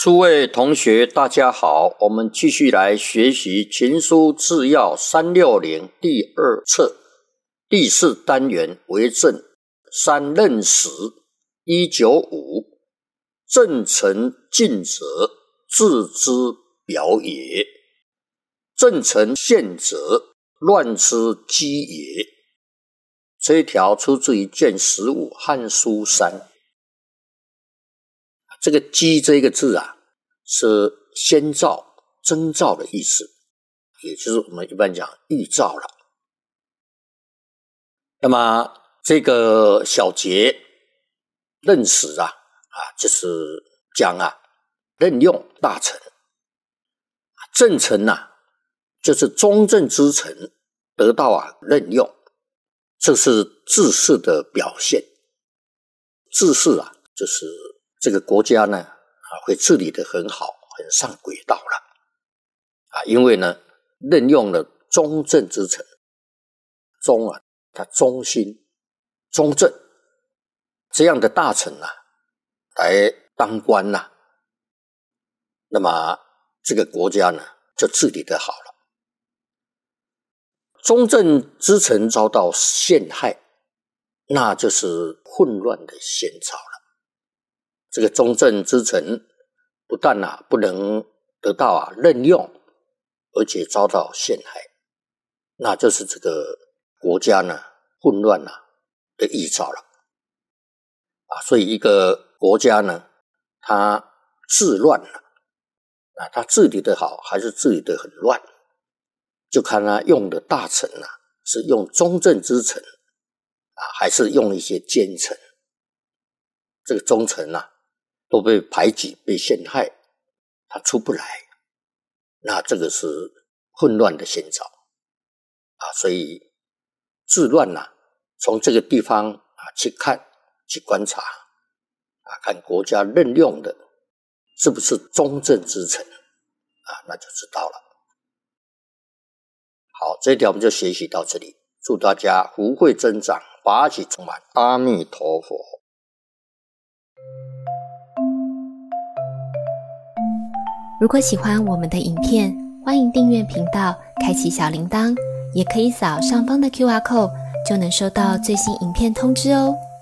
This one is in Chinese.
诸位同学大家好，我们继续来学习情书治要360第2册第4单元为政3任时195正臣尽责，治之表也；正臣宪责，乱之基也。这一条出自于卷15汉书3。这个基这个字啊，是先兆、征兆的意思，也就是我们一般讲预兆了。那么这个小节任时啊，就是讲任用大臣。正臣就是中正之臣得到任用，这是治世的表现。治世就是这个国家呢会治理得很好，很上轨道了因为呢任用了中正之臣，忠他忠心忠正这样的大臣来当官那么这个国家呢就治理得好了。中正之臣遭到陷害，那就是混乱的先兆了。这个中正之臣不但不能得到任用，而且遭到陷害，那就是这个国家呢混乱的预兆了所以一个国家呢，它治乱了它治理得好还是治理得很乱，就看他用的大臣是用中正之臣还是用一些奸臣。这个忠臣都被排挤被陷害，他出不来，那这个是混乱的先兆所以治乱从这个地方去看去观察看国家任用的是不是中正之臣那就知道了。好，这一条我们就学习到这里，祝大家福慧增长，法喜充满，阿弥陀佛。 如果喜欢我们的影片，欢迎订阅频道，开启小铃铛，也可以扫上方的 QR code， 就能收到最新影片通知哦。